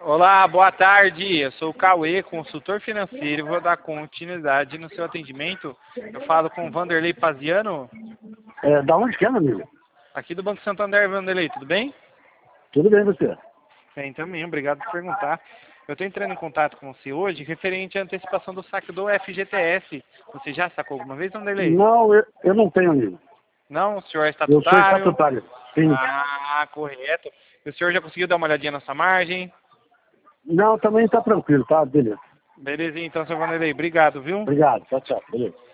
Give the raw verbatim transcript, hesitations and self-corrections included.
Olá, boa tarde. Eu sou o Cauê, consultor financeiro. Vou dar continuidade no seu atendimento. Eu falo com o Vanderlei Paziano, É, da onde que é, meu amigo? aqui do Banco Santander. Vanderlei, tudo bem? Tudo bem, você? Bem, também. Obrigado por perguntar. Eu estou entrando em contato com você hoje referente à antecipação do saque do F G T S. Você já sacou alguma vez, Vanderlei? Não, eu, eu não tenho, amigo. Não? O senhor é Eu sou estatutário? estatutário. Sim. Ah, correto. O senhor já conseguiu dar uma olhadinha na sua margem? Não, também tá tranquilo, tá? Beleza. Belezinha, então, seu Vanderlei. Obrigado, viu? Obrigado. Tchau, tchau. Beleza.